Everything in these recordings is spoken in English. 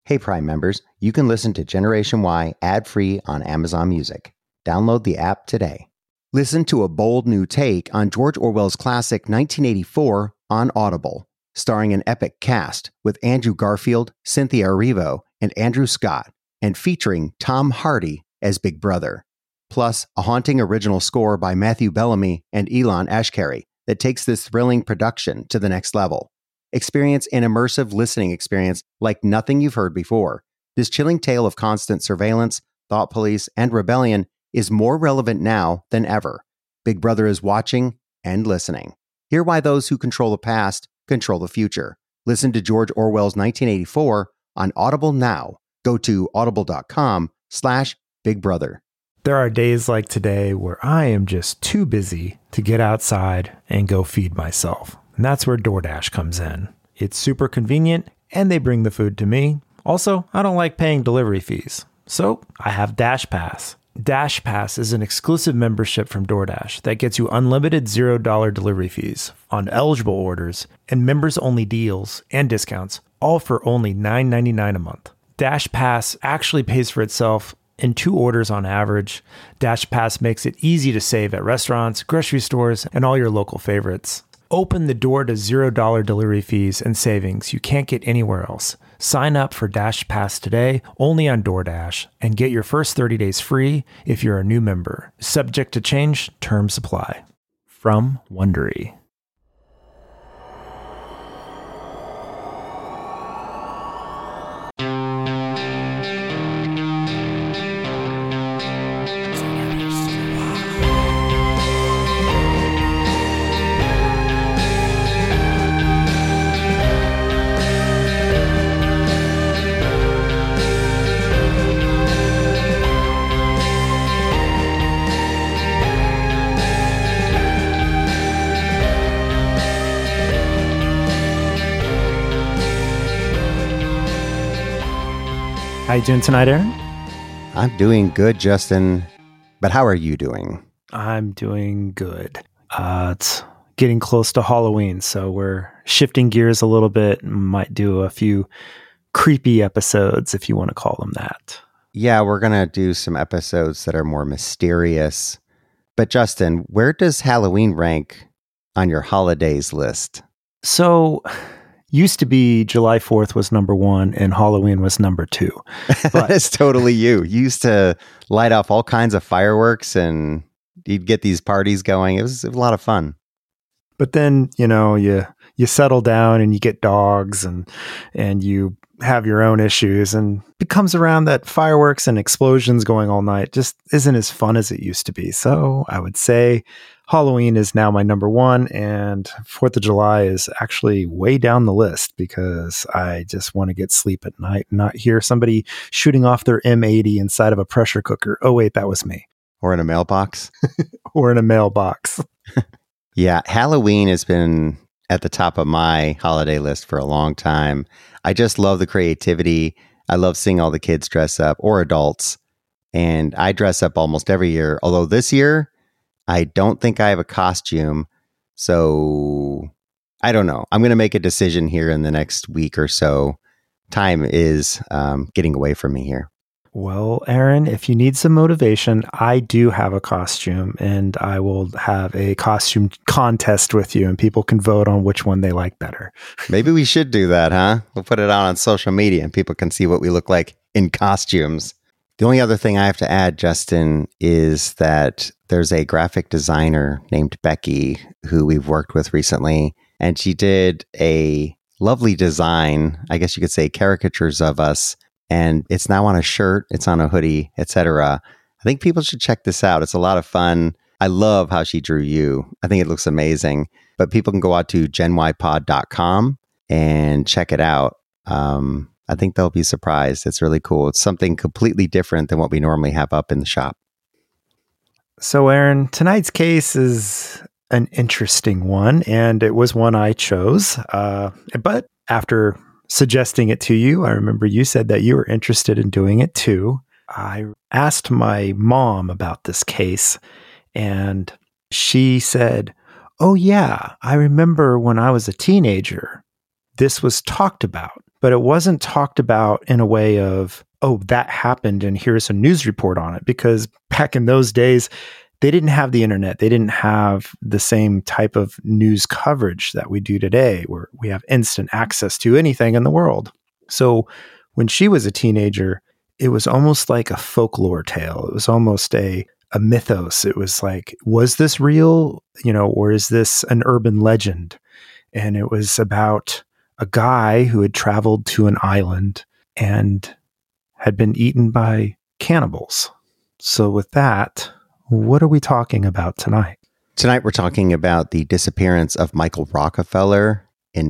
Hey, Prime members, you can listen to Generation Y ad-free on Amazon Music. Download the app today. Listen to a bold new take on George Orwell's classic 1984 on Audible, starring an epic cast with Andrew Garfield, Cynthia Erivo, and Andrew Scott, and featuring Tom Hardy as Big Brother. Plus, a haunting original score by Matthew Bellamy and Elon Ashkari that takes this thrilling production to the next level. Experience an immersive listening experience like nothing you've heard before. This chilling tale of constant surveillance, thought police, and rebellion is more relevant now than ever. Big Brother is watching and listening. Hear why those who control the past control the future. Listen to George Orwell's 1984 on Audible now. Go to audible.com/Big Brother. There are days like today where I am just too busy to get outside and go feed myself. And that's where DoorDash comes in. It's super convenient and they bring the food to me. Also, I don't like paying delivery fees. So I have Dash Pass. Dash Pass is an exclusive membership from DoorDash that gets you unlimited $0 delivery fees on eligible orders and members-only deals and discounts, all for only $9.99 a month. Dash Pass actually pays for itself in 2 orders on average. Dash Pass makes it easy to save at restaurants, grocery stores, and all your local favorites. Open the door to $0 delivery fees and savings you can't get anywhere else. Sign up for Dash Pass today, only on DoorDash, and get your first 30 days free if you're a new member. Subject to change, terms apply. From Wondery. How you doing tonight, Aaron? I'm doing good, Justin. But how are you doing? I'm doing good. It's getting close to Halloween, so we're shifting gears a little bit and might do a few creepy episodes, if you want to call them that. Yeah, we're going to do some episodes that are more mysterious. But Justin, where does Halloween rank on your holidays list? So, used to be July 4th was number 1 and Halloween was number 2. That's totally you. You used to light off all kinds of fireworks and you'd get these parties going. It was a lot of fun. But then, you settle down and you get dogs and you have your own issues, and it comes around that fireworks and explosions going all night just isn't as fun as it used to be. So I would say Halloween is now my number 1, and 4th of July is actually way down the list because I just want to get sleep at night and not hear somebody shooting off their M80 inside of a pressure cooker. Oh, wait, that was me. Or in a mailbox. Or in a mailbox. Yeah, Halloween has been at the top of my holiday list for a long time. I just love the creativity. I love seeing all the kids dress up, or adults. And I dress up almost every year. Although this year, I don't think I have a costume. So I don't know. I'm going to make a decision here in the next week or so. Time is getting away from me here. Well, Aaron, if you need some motivation, I do have a costume, and I will have a costume contest with you, and people can vote on which one they like better. Maybe we should do that, huh? We'll put it out on social media and people can see what we look like in costumes. The only other thing I have to add, Justin, is that there's a graphic designer named Becky who we've worked with recently, and she did a lovely design, I guess you could say caricatures of us. And it's now on a shirt, it's on a hoodie, etc. I think people should check this out. It's a lot of fun. I love how she drew you. I think it looks amazing. But people can go out to genypod.com and check it out. I think they'll be surprised. It's really cool. It's something completely different than what we normally have up in the shop. So, Aaron, tonight's case is an interesting one, and it was one I chose. But after suggesting it to you, I remember you said that you were interested in doing it too. I asked my mom about this case, and she said, "Oh yeah, I remember when I was a teenager, this was talked about." but it wasn't talked about in a way of, oh, that happened and here's a news report on it. Because back in those days, they didn't have the internet. They didn't have the same type of news coverage that we do today, where we have instant access to anything in the world. So when she was a teenager, it was almost like a folklore tale. It was almost a mythos. It was like, was this real? Or is this an urban legend? And it was about a guy who had traveled to an island and had been eaten by cannibals. So with that, what are we talking about tonight? Tonight we're talking about the disappearance of Michael Rockefeller in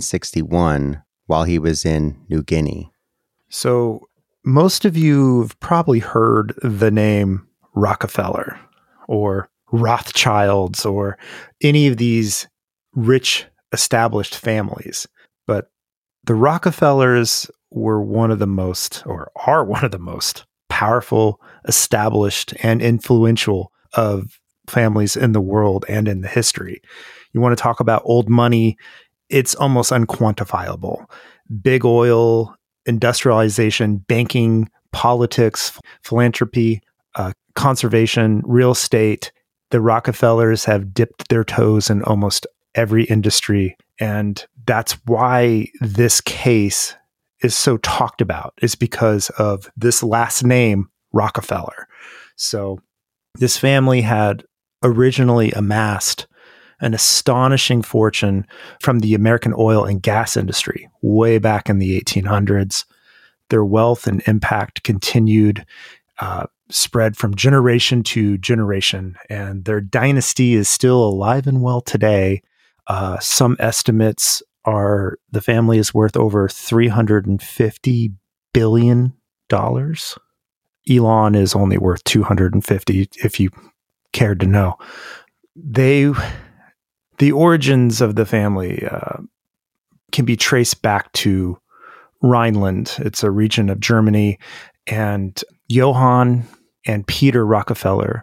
1961 while he was in New Guinea. So most of you have probably heard the name Rockefeller or Rothschilds or any of these rich established families. But the Rockefellers were one of the most, or are one of the most powerful, established, and influential of families in the world and in the history. You want to talk about old money, it's almost unquantifiable. Big oil, industrialization, banking, politics, philanthropy, conservation, real estate. The Rockefellers have dipped their toes in almost every industry. And that's why this case is so talked about, is because of this last name, Rockefeller. So this family had originally amassed an astonishing fortune from the American oil and gas industry way back in the 1800s. Their wealth and impact continued, spread from generation to generation, and their dynasty is still alive and well today. Some estimates are the family is worth over $350 billion. Elon is only worth 250, if you cared to know. The origins of the family can be traced back to Rhineland. It's a region of Germany, and Johann and Peter Rockefeller,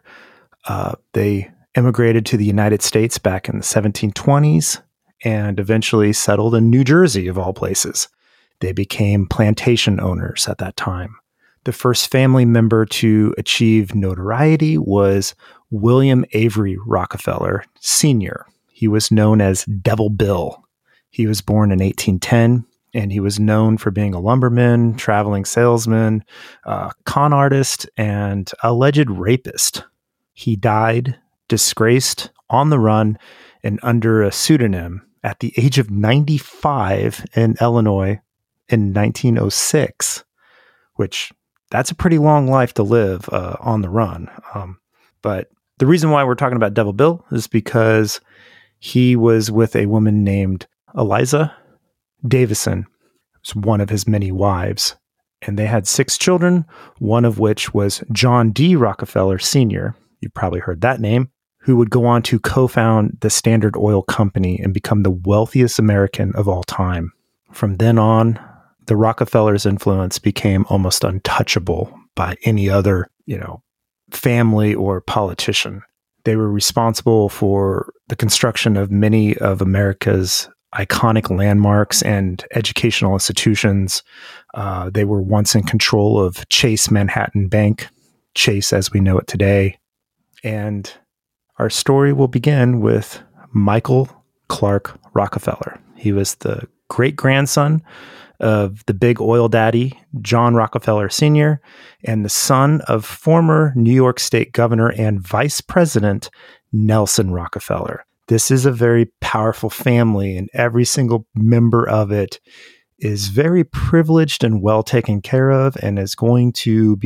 they immigrated to the United States back in the 1720s and eventually settled in New Jersey, of all places. They became plantation owners at that time. The first family member to achieve notoriety was William Avery Rockefeller Sr. He was known as Devil Bill. He was born in 1810, and he was known for being a lumberman, traveling salesman, con artist, and alleged rapist. He died disgraced, on the run, and under a pseudonym at the age of 95 in Illinois in 1906, which that's a pretty long life to live on the run. But the reason why we're talking about Devil Bill is because he was with a woman named Eliza Davison. It was one of his many wives. And they had 6 children, one of which was John D. Rockefeller Sr. You've probably heard that name, who would go on to co-found the Standard Oil Company and become the wealthiest American of all time. From then on, the Rockefellers' influence became almost untouchable by any other, family or politician. They were responsible for the construction of many of America's iconic landmarks and educational institutions. They were once in control of Chase Manhattan Bank, Chase as we know it today. And our story will begin with Michael Clark Rockefeller. He was the great-grandson of the big oil daddy, John Rockefeller Sr., and the son of former New York State Governor and Vice President Nelson Rockefeller. This is a very powerful family, and every single member of it is very privileged and well taken care of, and is going to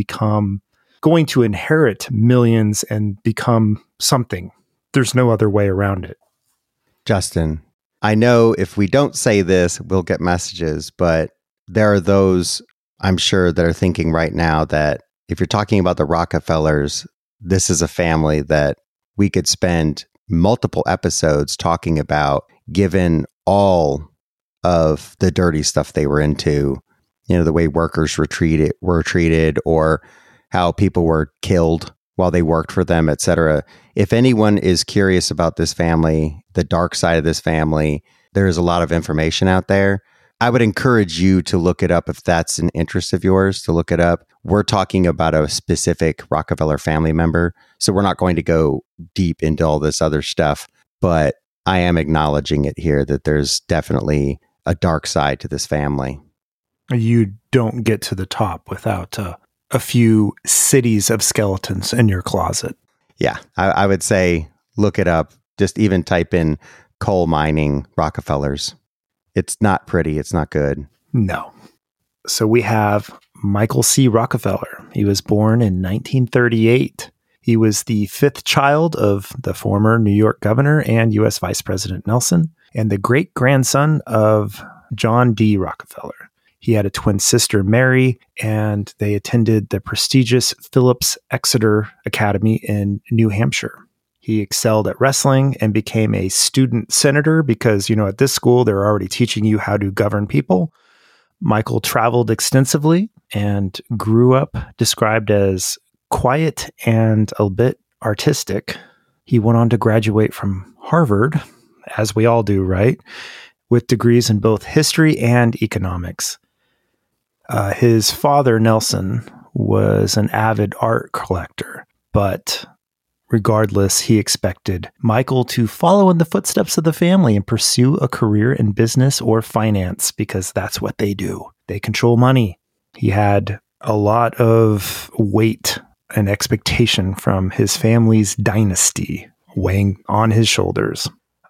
inherit millions and become something. There's no other way around it. Justin, I know if we don't say this, we'll get messages, but there are those, I'm sure, that are thinking right now that if you're talking about the Rockefellers, this is a family that we could spend multiple episodes talking about, given all of the dirty stuff they were into, the way workers were treated, or how people were killed while they worked for them, etc. If anyone is curious about this family, the dark side of this family, there is a lot of information out there. I would encourage you to look it up if that's an interest of yours, to look it up. We're talking about a specific Rockefeller family member, so we're not going to go deep into all this other stuff, but I am acknowledging it here that there's definitely a dark side to this family. You don't get to the top without a few cities of skeletons in your closet. Yeah, I would say look it up. Just even type in coal mining Rockefellers. It's not pretty. It's not good. No. So we have Michael C. Rockefeller. He was born in 1938. He was the fifth child of the former New York governor and U.S. Vice President Nelson, and the great-grandson of John D. Rockefeller. He had a twin sister, Mary, and they attended the prestigious Phillips Exeter Academy in New Hampshire. He excelled at wrestling and became a student senator because, at this school, they're already teaching you how to govern people. Michael traveled extensively and grew up described as quiet and a bit artistic. He went on to graduate from Harvard, as we all do, right? With degrees in both history and economics. His father, Nelson, was an avid art collector, but regardless, he expected Michael to follow in the footsteps of the family and pursue a career in business or finance because that's what they do. They control money. He had a lot of weight and expectation from his family's dynasty weighing on his shoulders.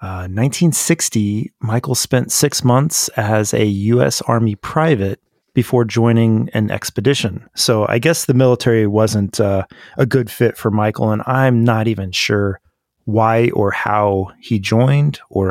1960, Michael spent 6 months as a U.S. Army private before joining an expedition. So I guess the military wasn't a good fit for Michael, and I'm not even sure why or how he joined or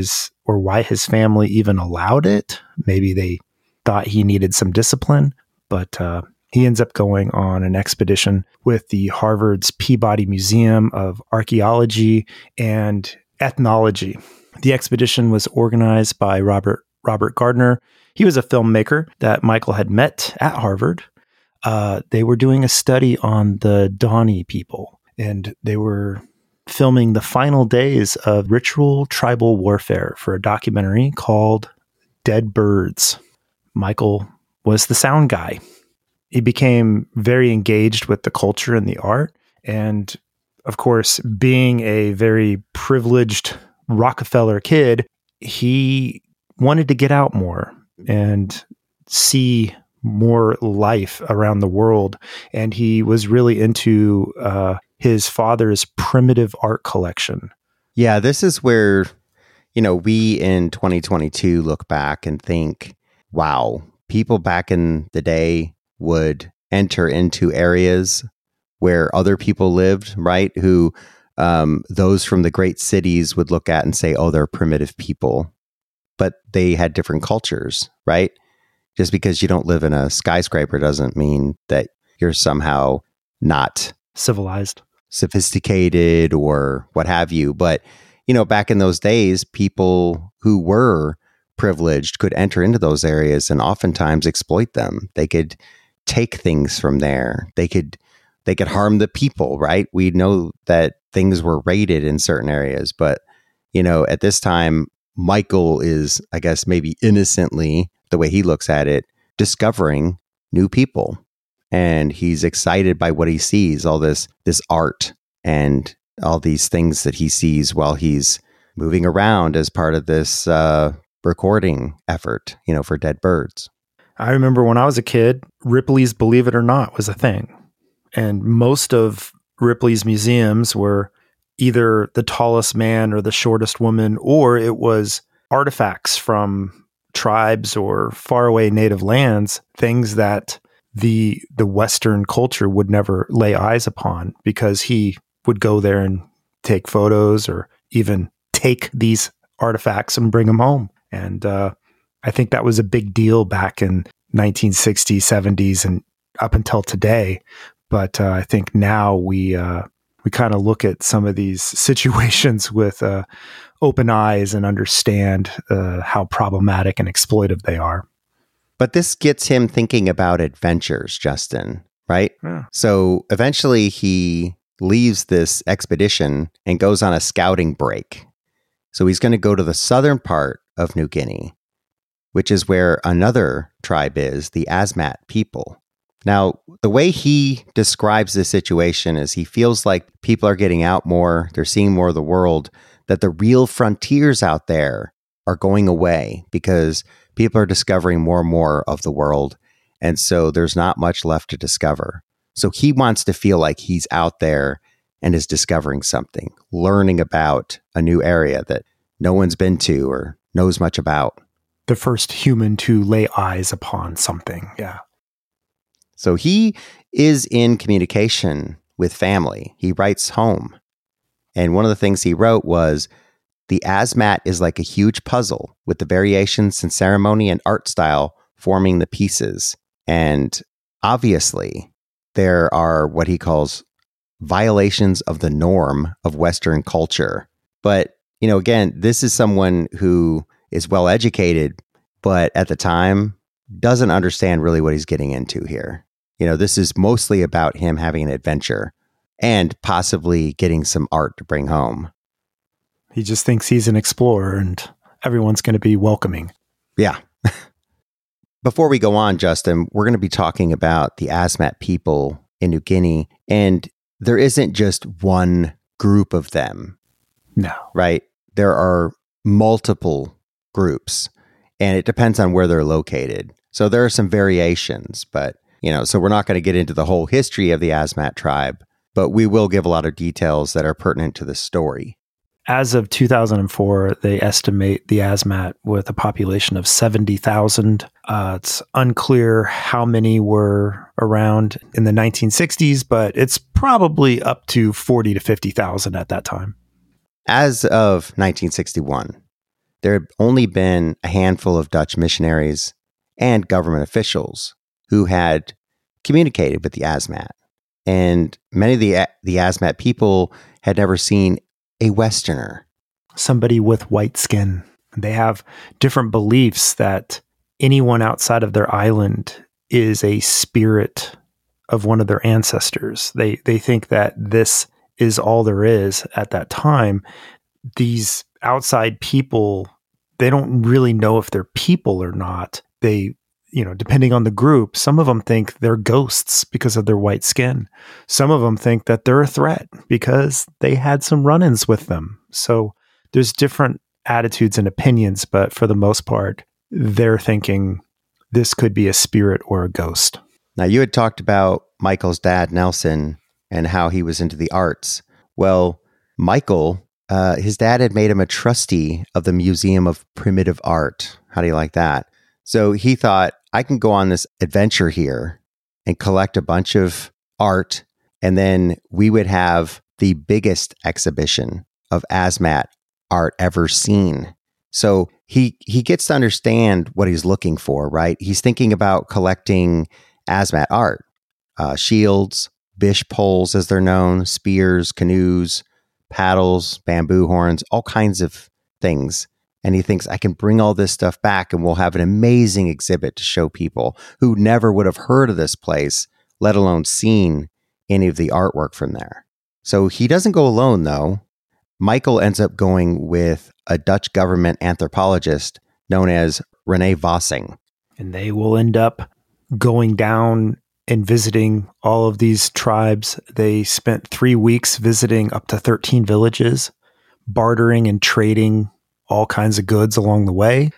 why his family even allowed it. Maybe they thought he needed some discipline, but he ends up going on an expedition with the Harvard's Peabody Museum of Archaeology and Ethnology. The expedition was organized by Robert Gardner. He was a filmmaker that Michael had met at Harvard. They were doing a study on the Dani people, and they were filming the final days of ritual tribal warfare for a documentary called Dead Birds. Michael was the sound guy. He became very engaged with the culture and the art. And of course, being a very privileged Rockefeller kid, he wanted to get out more and see more life around the world. And he was really into his father's primitive art collection. Yeah, this is where, we in 2022 look back and think, wow, people back in the day would enter into areas where other people lived, right? Who those from the great cities would look at and say, oh, they're primitive people. But they had different cultures, right? Just because you don't live in a skyscraper doesn't mean that you're somehow not civilized, sophisticated, or what have you. But, back in those days, people who were privileged could enter into those areas and oftentimes exploit them. They could take things from there. They could harm the people, right? We know that things were raided in certain areas, but, at this time, Michael is, I guess, maybe innocently, the way he looks at it, discovering new people. And he's excited by what he sees, all this art and all these things that he sees while he's moving around as part of this recording effort, for Dead Birds. I remember when I was a kid, Ripley's Believe It or Not was a thing. And most of Ripley's museums were either the tallest man or the shortest woman, or it was artifacts from tribes or faraway native lands, things that the Western culture would never lay eyes upon, because he would go there and take photos or even take these artifacts and bring them home. And I think that was a big deal back in 1960s, 70s, and up until today. But I think now we kind of look at some of these situations with open eyes and understand how problematic and exploitive they are. But this gets him thinking about adventures, Justin, right? Yeah. So eventually he leaves this expedition and goes on a scouting break. So he's going to go to the southern part of New Guinea, which is where another tribe is, the Asmat people. Now, the way he describes this situation is he feels like people are getting out more, they're seeing more of the world, that the real frontiers out there are going away because people are discovering more and more of the world. And so there's not much left to discover. So he wants to feel like he's out there and is discovering something, learning about a new area that no one's been to or knows much about. The first human to lay eyes upon something. Yeah. So he is in communication with family. He writes home. And one of the things he wrote was, the Asmat is like a huge puzzle with the variations in ceremony and art style forming the pieces. And obviously, there are what he calls violations of the norm of Western culture. But, again, this is someone who is well educated, but at the time doesn't understand really what he's getting into here. This is mostly about him having an adventure and possibly getting some art to bring home. He just thinks he's an explorer and everyone's going to be welcoming. Yeah. Before we go on, Justin, we're going to be talking about the Asmat people in New Guinea. And there isn't just one group of them. No. Right? There are multiple groups, and it depends on where they're located. So there are some variations, but, so we're not going to get into the whole history of the Asmat tribe, but we will give a lot of details that are pertinent to the story. As of 2004, they estimate the Asmat with a population of 70,000. It's unclear how many were around in the 1960s, but it's probably up to 40 to 50,000 at that time. As of 1961, there had only been a handful of Dutch missionaries and government officials who had communicated with the Asmat. And many of the Asmat people had never seen a Westerner. Somebody with white skin. They have different beliefs that anyone outside of their island is a spirit of one of their ancestors. They think that this is all there is at that time. These outside people, they don't really know if they're people or not. They, depending on the group, some of them think they're ghosts because of their white skin. Some of them think that they're a threat because they had some run-ins with them. So there's different attitudes and opinions, but for the most part, they're thinking this could be a spirit or a ghost. Now, you had talked about Michael's dad, Nelson, and how he was into the arts. Well, Michael, his dad had made him a trustee of the Museum of Primitive Art. How do you like that? So he thought, I can go on this adventure here and collect a bunch of art, and then we would have the biggest exhibition of Asmat art ever seen. So he gets to understand what he's looking for, right? He's thinking about collecting Asmat art, shields, bish poles as they're known, spears, canoes, paddles, bamboo horns, all kinds of things. And he thinks, I can bring all this stuff back and we'll have an amazing exhibit to show people who never would have heard of this place, let alone seen any of the artwork from there. So he doesn't go alone, though. Michael ends up going with a Dutch government anthropologist known as René Vossing. And they will end up going down and visiting all of these tribes. They spent 3 weeks visiting up to 13 villages, bartering and trading all kinds of goods along the way.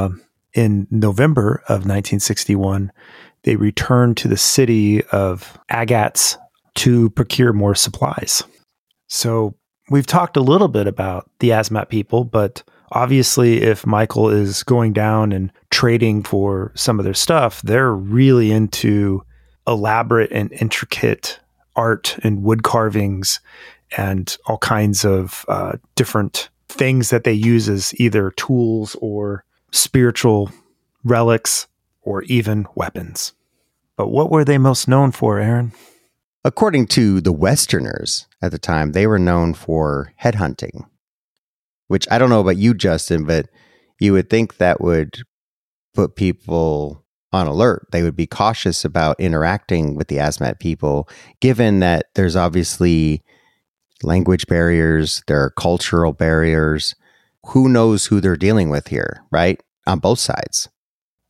In November of 1961, they returned to the city of Agats to procure more supplies. So we've talked a little bit about the Asmat people, but obviously if Michael is going down and trading for some of their stuff, they're really into elaborate and intricate art and wood carvings and all kinds of different things that they use as either tools or spiritual relics or even weapons. But what were they most known for, Aaron? According to the Westerners at the time, they were known for headhunting, which I don't know about you, Justin, but you would think that would put people on alert. They would be cautious about interacting with the Asmat people, given that there's obviously language barriers, there are cultural barriers. Who knows who they're dealing with here, right? On both sides.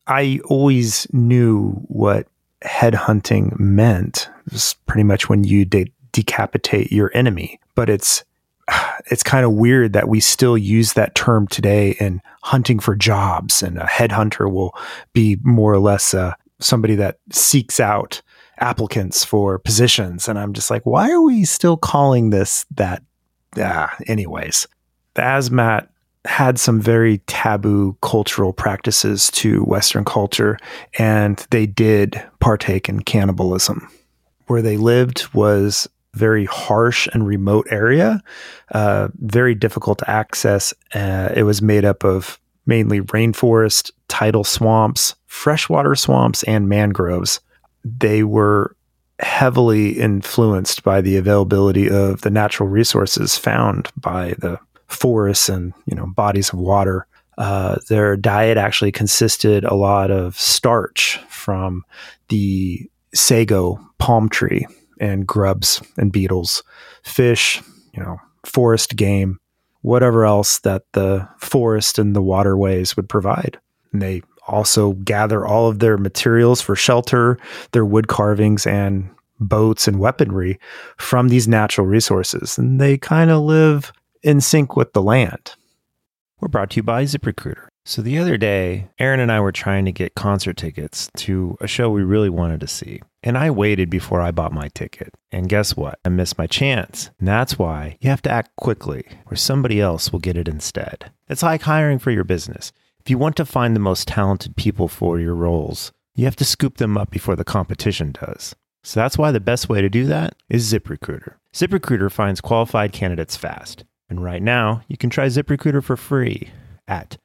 I always knew what headhunting meant. It was pretty much when you decapitate your enemy. But it's kind of weird that we still use that term today in hunting for jobs, and a headhunter will be more or less somebody that seeks out applicants for positions. And I'm just like, why are we still calling this that? Anyways, the Asmat had some very taboo cultural practices to Western culture, and they did partake in cannibalism. Where they lived was very harsh and remote area, very difficult to access. It was made up of mainly rainforest, tidal swamps, freshwater swamps, and mangroves. They were heavily influenced by the availability of the natural resources found by the forests and bodies of water. Their diet actually consisted a lot of starch from the sago palm tree and grubs and beetles, fish, forest game, whatever else that the forest and the waterways would provide. And they also gather all of their materials for shelter, their wood carvings and boats and weaponry from these natural resources. And they kind of live in sync with the land. We're brought to you by ZipRecruiter. So the other day, Aaron and I were trying to get concert tickets to a show we really wanted to see. And I waited before I bought my ticket. And guess what? I missed my chance. And that's why you have to act quickly, or somebody else will get it instead. It's like hiring for your business. If you want to find the most talented people for your roles, you have to scoop them up before the competition does. So that's why the best way to do that is ZipRecruiter. ZipRecruiter finds qualified candidates fast. And right now, you can try ZipRecruiter for free at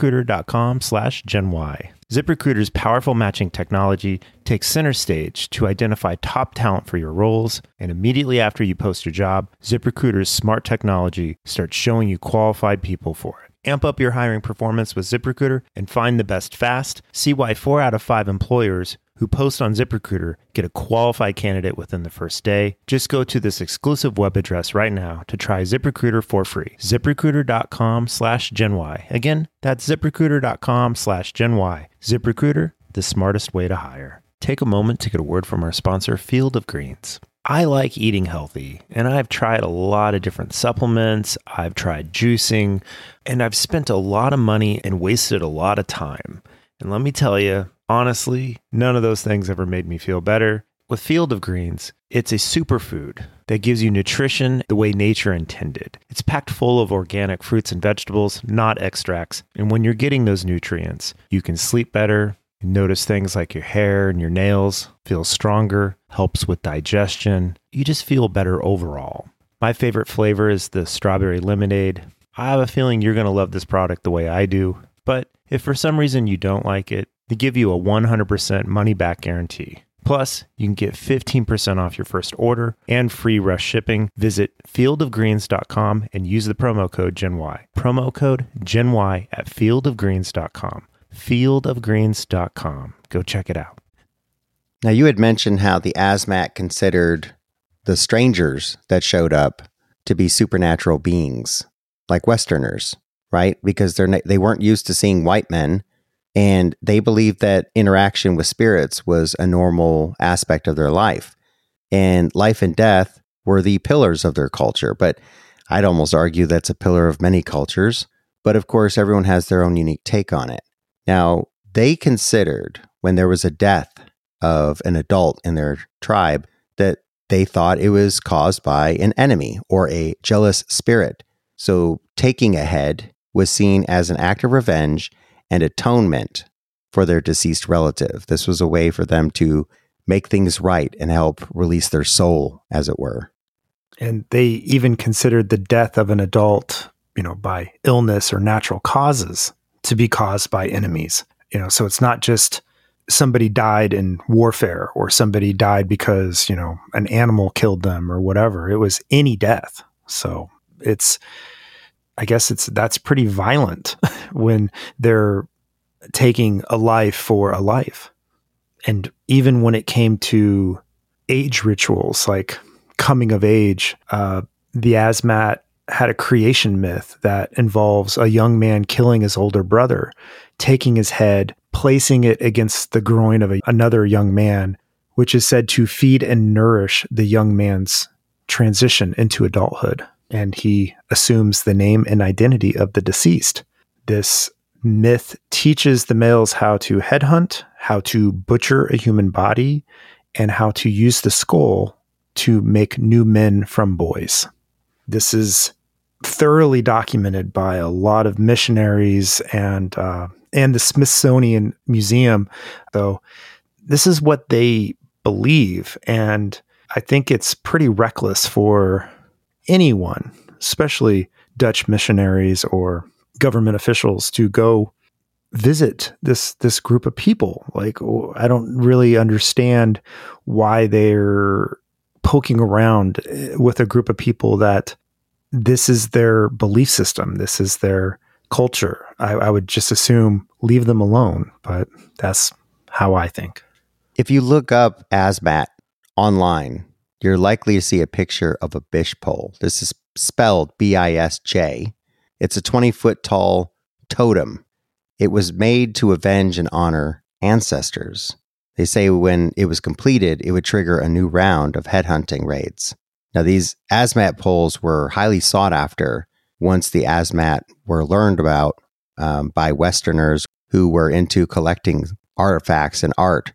ZipRecruiter.com/GenY. ZipRecruiter's powerful matching technology takes center stage to identify top talent for your roles. And immediately after you post your job, ZipRecruiter's smart technology starts showing you qualified people for it. Amp up your hiring performance with ZipRecruiter and find the best fast. See why 4 out of 5 employers who post on ZipRecruiter get a qualified candidate within the first day. Just go to this exclusive web address right now to try ZipRecruiter for free. ZipRecruiter.com/GenY. Again, that's ZipRecruiter.com/GenY. ZipRecruiter, the smartest way to hire. Take a moment to get a word from our sponsor, Field of Greens. I like eating healthy, and I've tried a lot of different supplements. I've tried juicing, and I've spent a lot of money and wasted a lot of time. And let me tell you, honestly, none of those things ever made me feel better. With Field of Greens, it's a superfood that gives you nutrition the way nature intended. It's packed full of organic fruits and vegetables, not extracts. And when you're getting those nutrients, you can sleep better, notice things like your hair and your nails feel stronger, helps with digestion. You just feel better overall. My favorite flavor is the strawberry lemonade. I have a feeling you're going to love this product the way I do. But if for some reason you don't like it, they give you a 100% money-back guarantee. Plus, you can get 15% off your first order and free rush shipping. Visit fieldofgreens.com and use the promo code GenY. Promo code GenY at fieldofgreens.com. Fieldofgreens.com. Go check it out. Now, you had mentioned how the Asmat considered the strangers that showed up to be supernatural beings, like Westerners, right? Because they weren't used to seeing white men, and they believed that interaction with spirits was a normal aspect of their life. And life and death were the pillars of their culture. But I'd almost argue that's a pillar of many cultures. But of course, everyone has their own unique take on it. Now, they considered when there was a death of an adult in their tribe that they thought it was caused by an enemy or a jealous spirit. So taking a head was seen as an act of revenge and atonement for their deceased relative. This was a way for them to make things right and help release their soul, as it were. And they even considered the death of an adult, by illness or natural causes to be caused by enemies. So it's not just somebody died in warfare or somebody died because, an animal killed them or whatever. It was any death. So that's pretty violent when they're taking a life for a life. And even when it came to age rituals, like coming of age, the Asmat had a creation myth that involves a young man killing his older brother, taking his head, placing it against the groin of another young man, which is said to feed and nourish the young man's transition into adulthood. And he assumes the name and identity of the deceased. This myth teaches the males how to headhunt, how to butcher a human body, and how to use the skull to make new men from boys. This is thoroughly documented by a lot of missionaries and the Smithsonian Museum, though this is what they believe. And I think it's pretty reckless for anyone, especially Dutch missionaries or government officials, to go visit this group of people. Like, I don't really understand why they're poking around with a group of people that this is their belief system. This is their culture. I would just assume leave them alone, but that's how I think. If you look up Asmat online, you're likely to see a picture of a bish pole. This is spelled Bisj. It's a 20-foot tall totem. It was made to avenge and honor ancestors. They say when it was completed, it would trigger a new round of headhunting raids. Now, these Asmat poles were highly sought after once the Asmat were learned about by Westerners who were into collecting artifacts and art.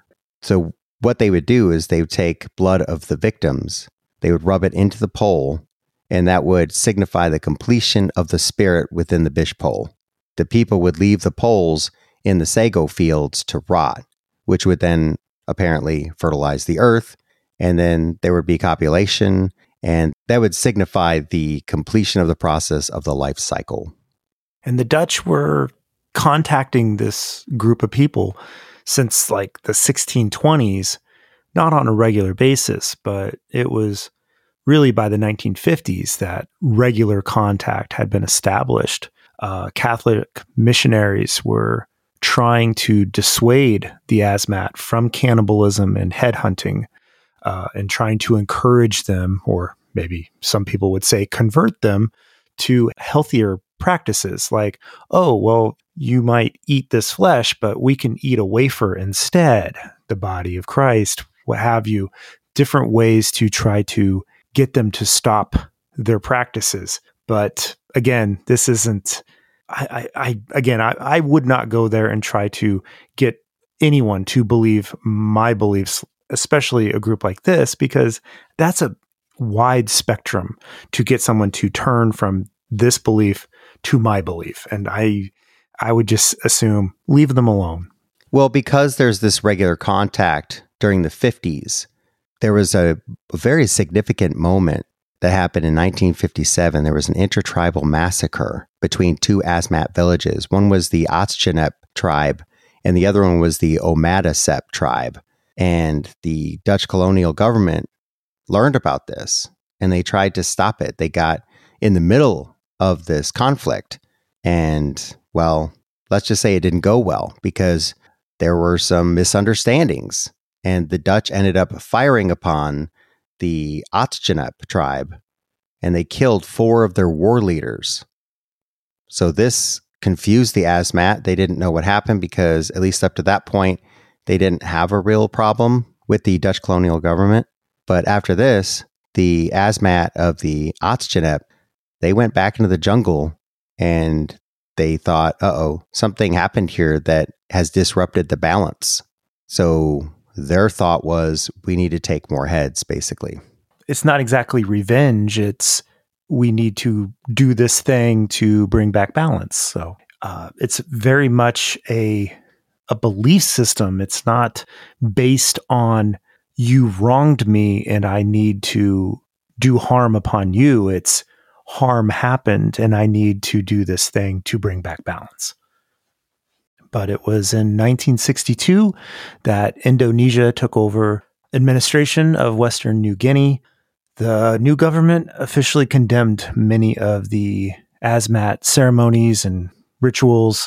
So what they would do is they would take blood of the victims, they would rub it into the pole, and that would signify the completion of the spirit within the bish pole. The people would leave the poles in the sago fields to rot, which would then apparently fertilize the earth, and then there would be copulation, and that would signify the completion of the process of the life cycle. And the Dutch were contacting this group of people since like the 1620s, not on a regular basis, but it was really by the 1950s that regular contact had been established. Catholic missionaries were trying to dissuade the Asmat from cannibalism and headhunting, and trying to encourage them, or maybe some people would say convert them, to healthier practices like, oh, well, you might eat this flesh, but we can eat a wafer instead, the body of Christ, what have you, different ways to try to get them to stop their practices. But again, this isn't, I would not go there and try to get anyone to believe my beliefs, especially a group like this, because that's a wide spectrum to get someone to turn from this belief to my belief. And I would just assume leave them alone. Well, because there's this regular contact during the 50s, there was a very significant moment that happened in 1957. There was an intertribal massacre between two Asmat villages. One was the Otstjenep tribe, and the other one was the Omadasep tribe. And the Dutch colonial government learned about this, and they tried to stop it. They got in the middle of this conflict, and, well, let's just say it didn't go well because there were some misunderstandings, and the Dutch ended up firing upon the Otstjenep tribe, and they killed 4 of their war leaders. So this confused the Asmat. They didn't know what happened because, at least up to that point, they didn't have a real problem with the Dutch colonial government. But after this, the Asmat of the Otstjenep, they went back into the jungle and they thought, something happened here that has disrupted the balance. So their thought was, we need to take more heads, basically. It's not exactly revenge. It's we need to do this thing to bring back balance. So it's very much a belief system. It's not based on you wronged me and I need to do harm upon you. It's harm happened and I need to do this thing to bring back balance. But it was in 1962 that Indonesia took over administration of Western New Guinea. The new government officially condemned many of the Asmat ceremonies and rituals.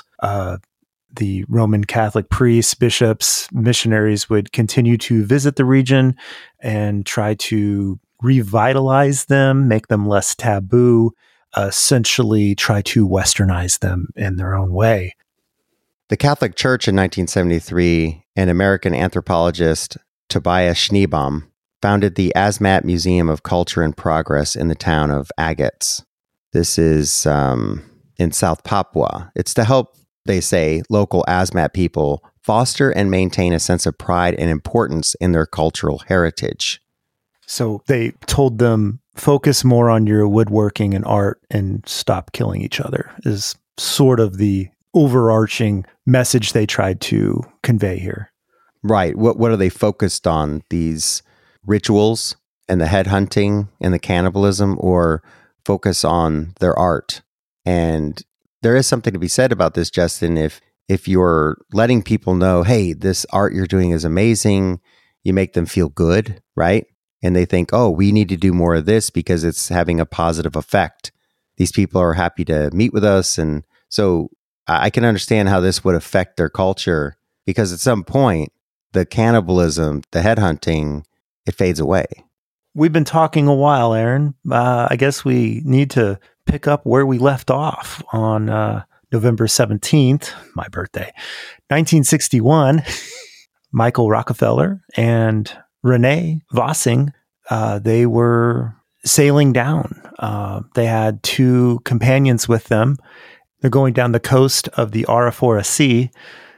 The Roman Catholic priests, bishops, missionaries would continue to visit the region and try to revitalize them, make them less taboo, essentially try to westernize them in their own way. The Catholic Church in 1973 and American anthropologist Tobias Schneebaum founded the Asmat Museum of Culture and Progress in the town of Agats. This is in South Papua. It's to help, they say, local Asmat people foster and maintain a sense of pride and importance in their cultural heritage. So they told them, focus more on your woodworking and art and stop killing each other, is sort of the overarching message they tried to convey here. Right. What are they focused on? These rituals and the headhunting and the cannibalism, or focus on their art? And there is something to be said about this, Justin. If you're letting people know, hey, this art you're doing is amazing, you make them feel good, right? And they think, oh, we need to do more of this because it's having a positive effect. These people are happy to meet with us. And so I can understand how this would affect their culture, because at some point, the cannibalism, the headhunting, it fades away. We've been talking a while, Aaron. I guess we need to pick up where we left off on November 17th, my birthday, 1961. Michael Rockefeller and Renee Vossing, they were sailing down. They had two companions with them. They're going down the coast of the Arafura Sea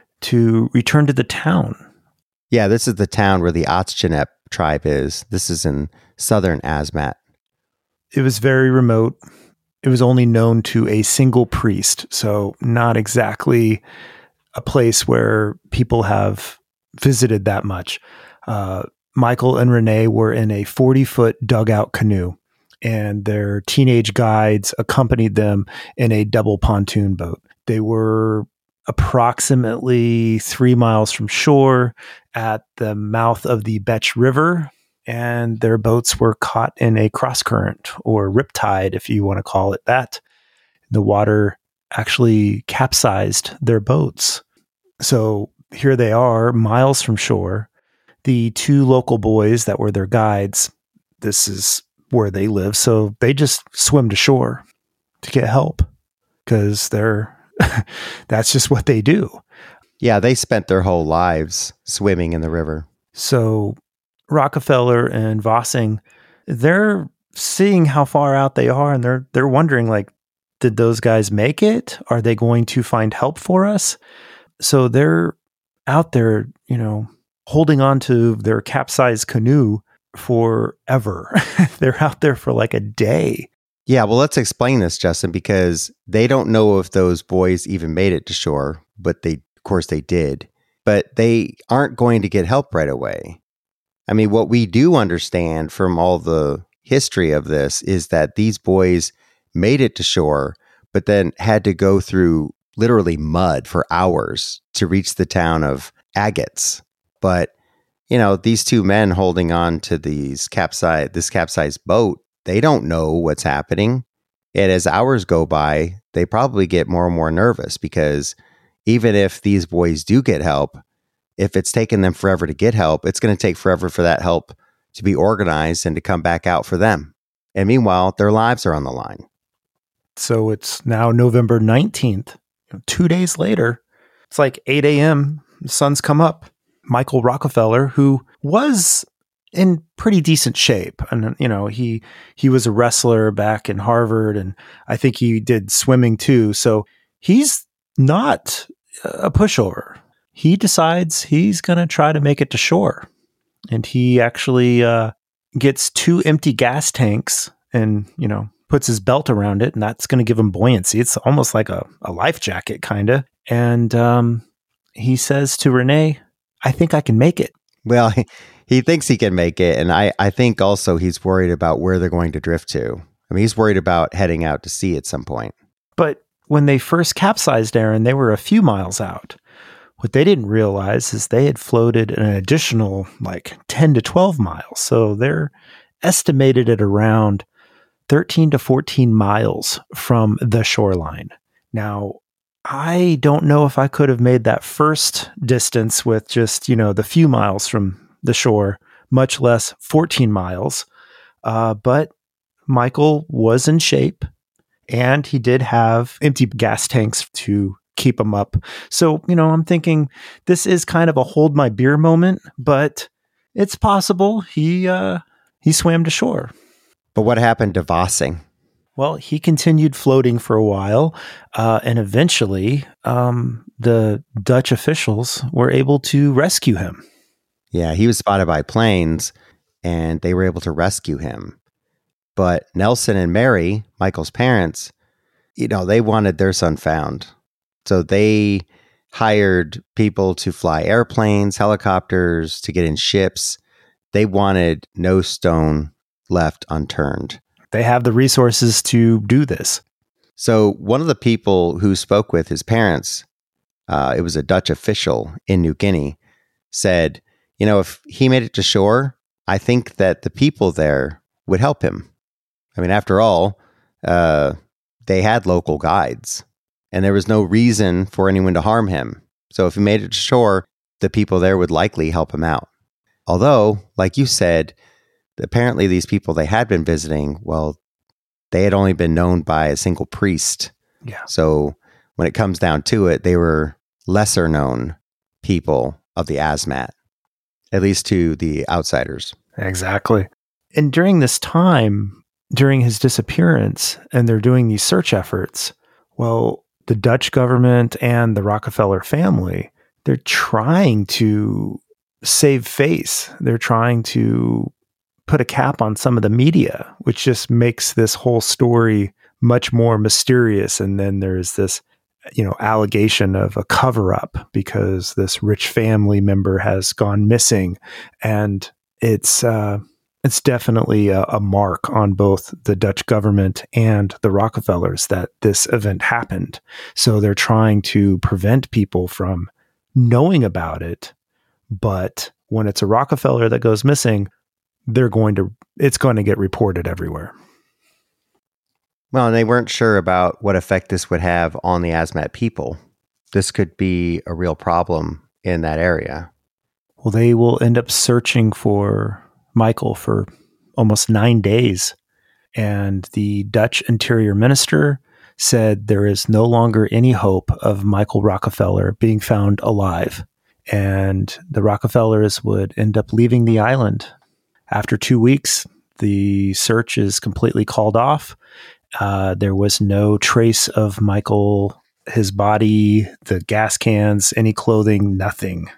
to return to the town. Yeah, this is the town where the Atshtinep tribe is. This is in southern Asmat. It was very remote. It was only known to a single priest, so not exactly a place where people have visited that much. Michael and Renee were in a 40-foot dugout canoe, and their teenage guides accompanied them in a double pontoon boat. They were approximately 3 miles from shore at the mouth of the Betch River, and their boats were caught in a cross current, or riptide, if you want to call it that. The water actually capsized their boats. So here they are, miles from shore. The two local boys that were their guides, this is where they live, so they just swim to shore to get help, because that's just what they do. Yeah, they spent their whole lives swimming in the river. So Rockefeller and Vossing, they're seeing how far out they are, and they're wondering, like, did those guys make it? Are they going to find help for us? So they're out there, holding on to their capsized canoe forever. They're out there for like a day. Yeah, well, let's explain this, Justin, because they don't know if those boys even made it to shore, but of course they did. But they aren't going to get help right away. I mean, what we do understand from all the history of this is that these boys made it to shore, but then had to go through literally mud for hours to reach the town of Agats. But, these two men holding on to this capsized boat, they don't know what's happening. And as hours go by, they probably get more and more nervous, because even if these boys do get help, if it's taken them forever to get help, it's going to take forever for that help to be organized and to come back out for them. And meanwhile, their lives are on the line. So it's now November 19th, 2 days later. It's like 8 a.m. The sun's come up. Michael Rockefeller, who was in pretty decent shape, and he was a wrestler back in Harvard, and I think he did swimming too. So he's not a pushover. He decides he's going to try to make it to shore, and he actually gets 2 empty gas tanks, and puts his belt around it, and that's going to give him buoyancy. It's almost like a life jacket, kind of. And he says to Renee, I think I can make it. Well, he thinks he can make it. And I think also he's worried about where they're going to drift to. I mean, he's worried about heading out to sea at some point. But when they first capsized, Aaron, they were a few miles out. What they didn't realize is they had floated an additional 10 to 12 miles. So they're estimated at around 13 to 14 miles from the shoreline. Now, I don't know if I could have made that first distance with just, the few miles from the shore, much less 14 miles. But Michael was in shape, and he did have empty gas tanks to keep him up. So, I'm thinking this is kind of a hold my beer moment, but it's possible he swam to shore. But what happened to Vossing? Well, he continued floating for a while, and eventually the Dutch officials were able to rescue him. Yeah, he was spotted by planes, and they were able to rescue him. But Nelson and Mary, Michael's parents, they wanted their son found. So they hired people to fly airplanes, helicopters, to get in ships. They wanted no stone left unturned. They have the resources to do this. So one of the people who spoke with his parents, it was a Dutch official in New Guinea, said, if he made it to shore, I think that the people there would help him. I mean, after all, they had local guides, and there was no reason for anyone to harm him. So if he made it to shore, the people there would likely help him out. Although, like you said, apparently these people they had been visiting, well, they had only been known by a single priest. Yeah. So when it comes down to it, they were lesser known people of the Asmat, at least to the outsiders. Exactly. And during this time, during his disappearance, and they're doing these search efforts, well, the Dutch government and the Rockefeller family, they're trying to save face. They're trying to put a cap on some of the media, which just makes this whole story much more mysterious. And then there's this, allegation of a cover up because this rich family member has gone missing. And it's definitely a mark on both the Dutch government and the Rockefellers that this event happened. So they're trying to prevent people from knowing about it. But when it's a Rockefeller that goes missing, it's going to get reported everywhere. Well, and they weren't sure about what effect this would have on the Asmat people. This could be a real problem in that area. Well, they will end up searching for Michael for almost 9 days. And the Dutch interior minister said there is no longer any hope of Michael Rockefeller being found alive. And the Rockefellers would end up leaving the island. After 2 weeks, the search is completely called off. There was no trace of Michael, his body, the gas cans, any clothing, nothing.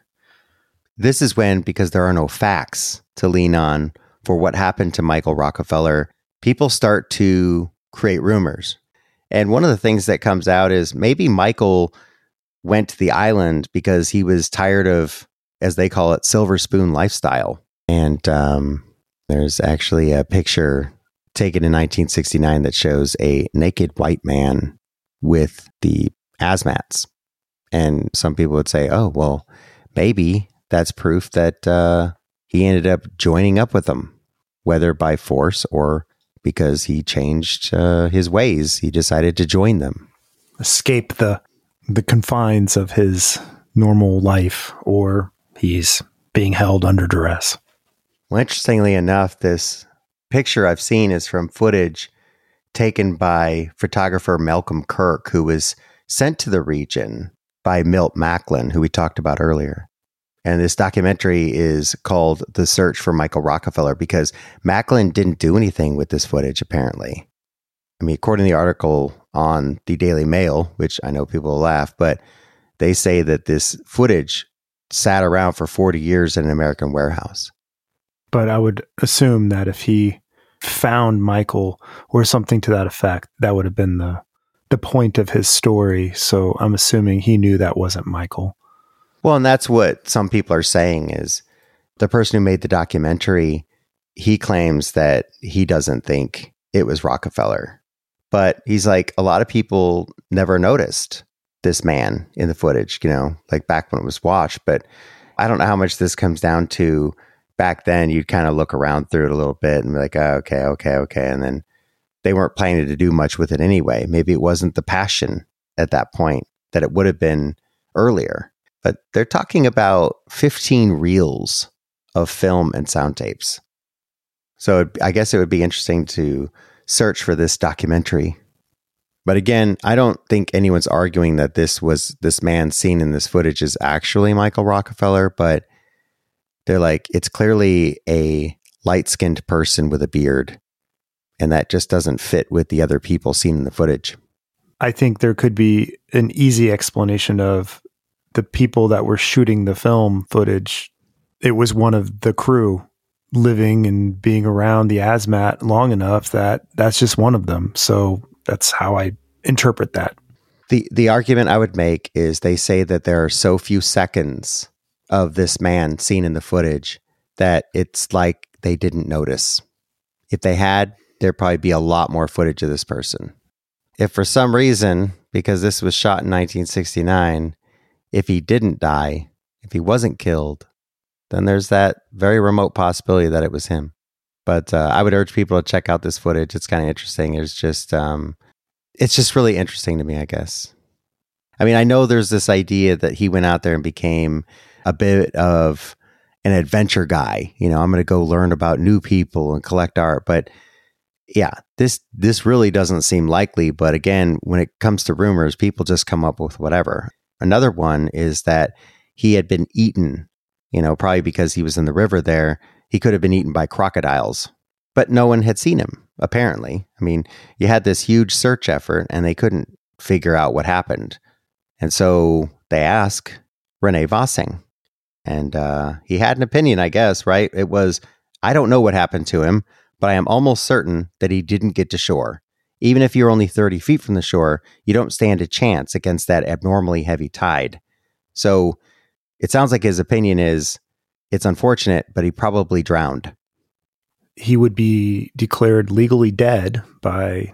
This is when, because there are no facts to lean on for what happened to Michael Rockefeller, people start to create rumors. And one of the things that comes out is maybe Michael went to the island because he was tired of, as they call it, silver spoon lifestyle. And there's actually a picture taken in 1969 that shows a naked white man with the Asmats. And some people would say, oh, well, maybe that's proof that he ended up joining up with them, whether by force or because he changed his ways. He decided to join them. Escape the confines of his normal life, or he's being held under duress. Well, interestingly enough, this picture I've seen is from footage taken by photographer Malcolm Kirk, who was sent to the region by Milt Macklin, who we talked about earlier. And this documentary is called The Search for Michael Rockefeller because Macklin didn't do anything with this footage, apparently. I mean, according to the article on the Daily Mail, which I know people will laugh, but they say that this footage sat around for 40 years in an American warehouse. But I would assume that if he found Michael or something to that effect, that would have been the point of his story. So I'm assuming he knew that wasn't Michael. Well, and that's what some people are saying is the person who made the documentary, he claims that he doesn't think it was Rockefeller. But he's like, a lot of people never noticed this man in the footage, like back when it was watched. But I don't know how much this comes down to. Back then, you'd kind of look around through it a little bit and be like, oh, okay. And then they weren't planning to do much with it anyway. Maybe it wasn't the passion at that point that it would have been earlier. But they're talking about 15 reels of film and sound tapes. So I guess it would be interesting to search for this documentary. But again, I don't think anyone's arguing that this man seen in this footage is actually Michael Rockefeller, but they're like, it's clearly a light-skinned person with a beard, and that just doesn't fit with the other people seen in the footage. I think there could be an easy explanation of the people that were shooting the film footage. It was one of the crew living and being around the ASMAT long enough that that's just one of them. So that's how I interpret that. The argument I would make is they say that there are so few seconds of this man seen in the footage that it's like they didn't notice. If they had, there'd probably be a lot more footage of this person. If for some reason, because this was shot in 1969, if he didn't die, if he wasn't killed, then there's that very remote possibility that it was him. But I would urge people to check out this footage. It's kind of interesting. It's just really interesting to me, I guess. I mean, I know there's this idea that he went out there and became a bit of an adventure guy. You know, I'm going to go learn about new people and collect art. But yeah, this really doesn't seem likely. But again, when it comes to rumors, people just come up with whatever. Another one is that he had been eaten, you know, probably because he was in the river there. He could have been eaten by crocodiles, but no one had seen him, apparently. I mean, you had this huge search effort and they couldn't figure out what happened. And so they asked Rene Vossing, and he had an opinion, I guess, right? It was, I don't know what happened to him, but I am almost certain that he didn't get to shore. Even if you're only 30 feet from the shore, you don't stand a chance against that abnormally heavy tide. So it sounds like his opinion is, it's unfortunate, but he probably drowned. He would be declared legally dead by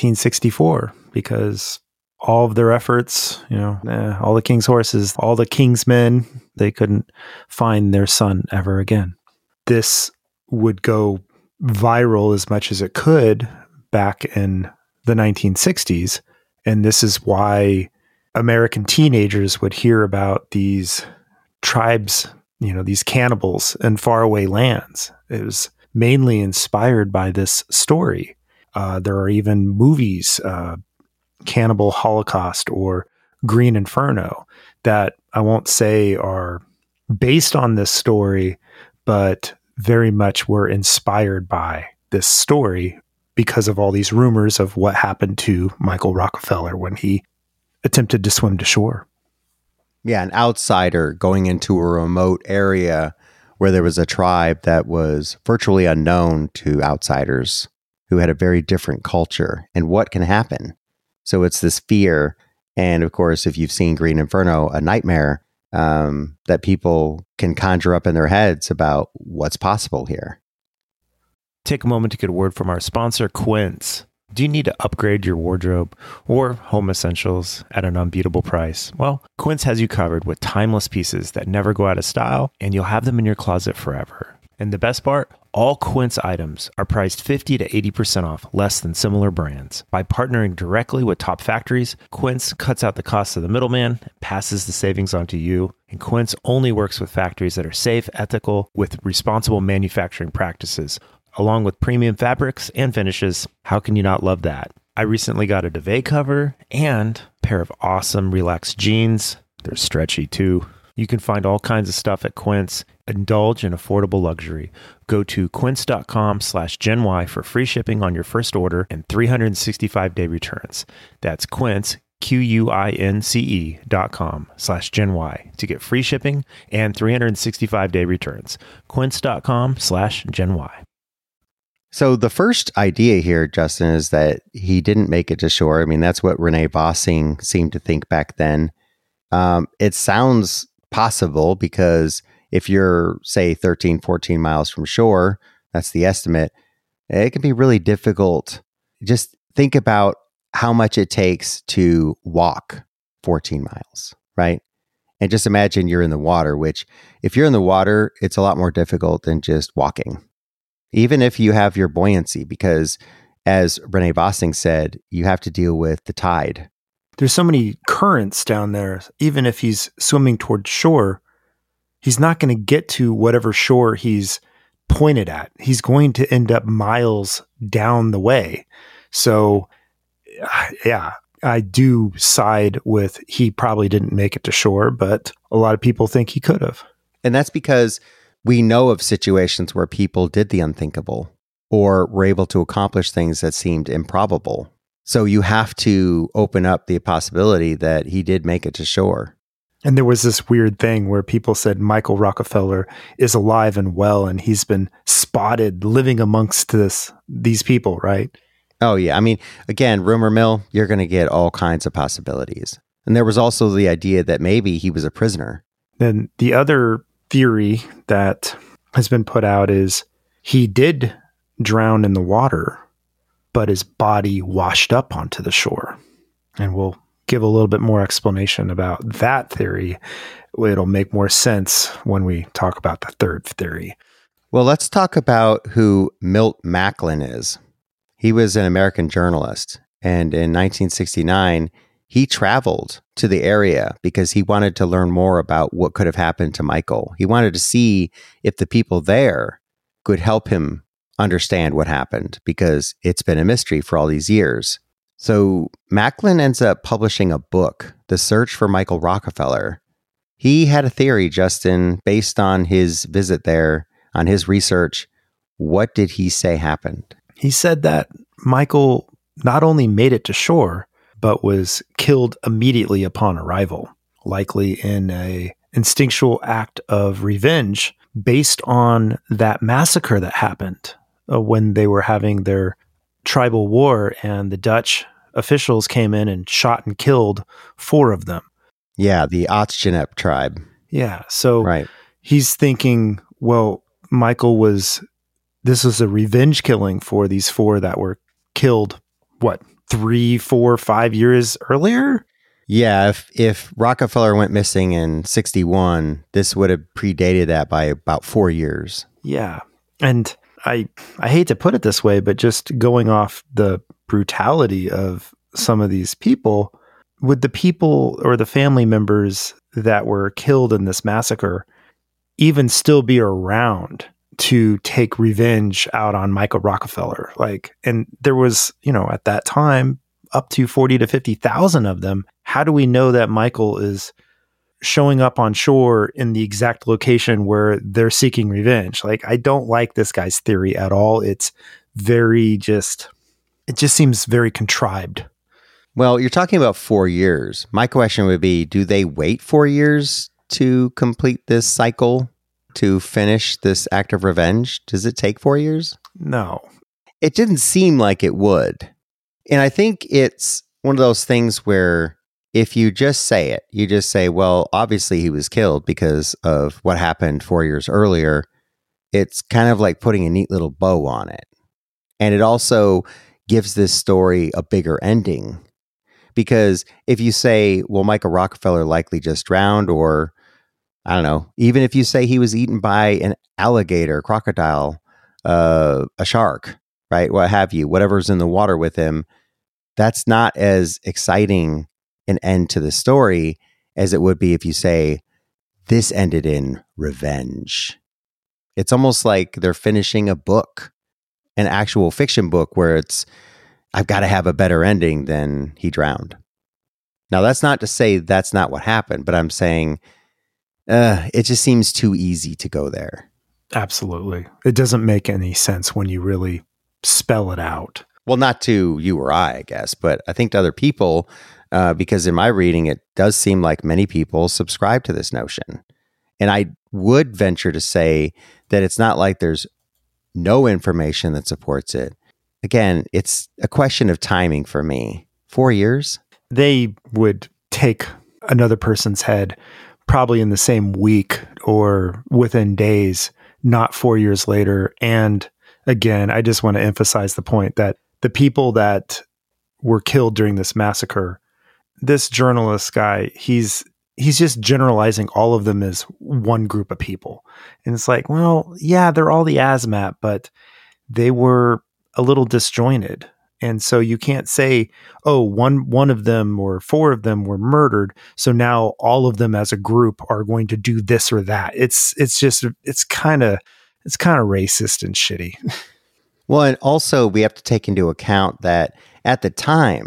1964 because all of their efforts, you know, all the king's horses, all the king's men, they couldn't find their son ever again. This would go viral as much as it could back in the 1960s. And this is why American teenagers would hear about these tribes, you know, these cannibals in faraway lands. It was mainly inspired by this story. There are even movies, Cannibal Holocaust or Green Inferno, that I won't say are based on this story, but very much were inspired by this story because of all these rumors of what happened to Michael Rockefeller when he attempted to swim to shore. Yeah, an outsider going into a remote area where there was a tribe that was virtually unknown to outsiders who had a very different culture and what can happen. So it's this fear. And of course, if you've seen Green Inferno, a nightmare that people can conjure up in their heads about what's possible here. Take a moment to get a word from our sponsor, Quince. Do you need to upgrade your wardrobe or home essentials at an unbeatable price? Well, Quince has you covered with timeless pieces that never go out of style, and you'll have them in your closet forever. And the best part? All Quince items are priced 50 to 80% off less than similar brands. By partnering directly with top factories, Quince cuts out the cost of the middleman and passes the savings on to you. And Quince only works with factories that are safe, ethical, with responsible manufacturing practices, along with premium fabrics and finishes. How can you not love that? I recently got a duvet cover and a pair of awesome relaxed jeans. They're stretchy too. You can find all kinds of stuff at Quince. Indulge in affordable luxury. Go to quince.com/GenY for free shipping on your first order and 365-day returns. That's Quince, QUINCE.com/GenY to get free shipping and 365-day returns. Quince.com/GenY. So the first idea here, Justin, is that he didn't make it to shore. I mean, that's what Rene Vossing seemed to think back then. It sounds possible because if you're, say, 13, 14 miles from shore, that's the estimate, it can be really difficult. Just think about how much it takes to walk 14 miles, right? And just imagine you're in the water, which if you're in the water, it's a lot more difficult than just walking. Even if you have your buoyancy, because as Rene Vossing said, you have to deal with the tide. There's so many currents down there. Even if he's swimming toward shore, he's not going to get to whatever shore he's pointed at. He's going to end up miles down the way. So yeah, I do side with he probably didn't make it to shore, but a lot of people think he could have. And that's because we know of situations where people did the unthinkable or were able to accomplish things that seemed improbable. So you have to open up the possibility that he did make it to shore. And there was this weird thing where people said Michael Rockefeller is alive and well, and he's been spotted living amongst these people, right? Oh, yeah. I mean, again, rumor mill, you're going to get all kinds of possibilities. And there was also the idea that maybe he was a prisoner. Then the other theory that has been put out is he did drown in the water, but his body washed up onto the shore. And we'll give a little bit more explanation about that theory. It'll make more sense when we talk about the third theory. Well, let's talk about who Milt Macklin is. He was an American journalist, and in 1969, he traveled to the area because he wanted to learn more about what could have happened to Michael. He wanted to see if the people there could help him understand what happened, because it's been a mystery for all these years. So Macklin ends up publishing a book, The Search for Michael Rockefeller. He had a theory, Justin, based on his visit there, on his research. What did he say happened? He said that Michael not only made it to shore, but was killed immediately upon arrival, likely in a instinctual act of revenge based on that massacre that happened when they were having their tribal war, and the Dutch officials came in and shot and killed 4 of them. Yeah, the Otschenep tribe. Yeah, so right. He's thinking, well, this was a revenge killing for these 4 that were killed, 3, 4, 5 years earlier? Yeah, if Rockefeller went missing in 61, this would have predated that by about 4 years. Yeah, and I hate to put it this way, but just going off the brutality of some of these people, would the people or the family members that were killed in this massacre even still be around to take revenge out on Michael Rockefeller? And there was, at that time, up to 40 to 50,000 of them. How do we know that Michael is showing up on shore in the exact location where they're seeking revenge? I don't like this guy's theory at all. It just seems very contrived. Well, you're talking about 4 years. My question would be, do they wait 4 years to complete this cycle, to finish this act of revenge? Does it take 4 years? No. It didn't seem like it would. And I think it's one of those things where if you just say it, you just say, well, obviously he was killed because of what happened 4 years earlier. It's kind of like putting a neat little bow on it. And it also gives this story a bigger ending. Because if you say, well, Michael Rockefeller likely just drowned, or I don't know, even if you say he was eaten by an alligator, crocodile, a shark, right? What have you, whatever's in the water with him, that's not as exciting an end to the story as it would be if you say this ended in revenge. It's almost like they're finishing a book, an actual fiction book where it's, I've got to have a better ending than he drowned. Now, that's not to say that's not what happened, but I'm saying it just seems too easy to go there. Absolutely. It doesn't make any sense when you really spell it out. Well, not to you or I guess, but I think to other people, because in my reading, it does seem like many people subscribe to this notion. And I would venture to say that it's not like there's no information that supports it. Again, it's a question of timing for me. 4 years? They would take another person's head probably in the same week or within days, not 4 years later. And again, I just want to emphasize the point that the people that were killed during this massacre, this journalist guy, he's just generalizing all of them as one group of people. And it's like, well, yeah, they're all the ASMAT, but they were a little disjointed. And so you can't say, oh, one of them or 4 of them were murdered, so now all of them as a group are going to do this or that. It's kind of racist and shitty. Well, and also we have to take into account that at the time,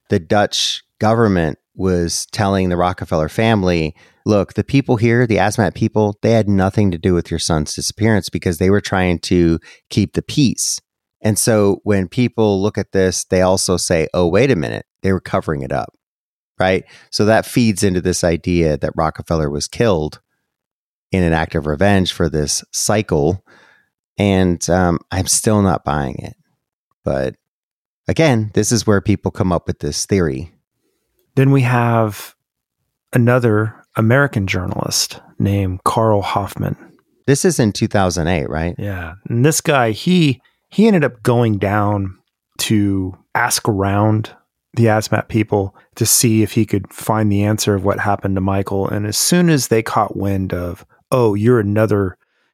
the Dutch government was telling the Rockefeller family, look, the people here, the Asmat people, they had nothing to do with your son's disappearance because they were trying to keep the peace. And so when people look at this, they also say, oh, wait a minute, they were covering it up, right? So that feeds into this idea that Rockefeller was killed in an act of revenge for this cycle. And I'm still not buying it. But again, this is where people come up with this theory. Then we have another American journalist named Carl Hoffman. This is in 2008, right? Yeah. And this guy, he ended up going down to ask around the Asmat people to see if he could find the answer of what happened to Michael. And as soon as they caught wind of, oh, you're another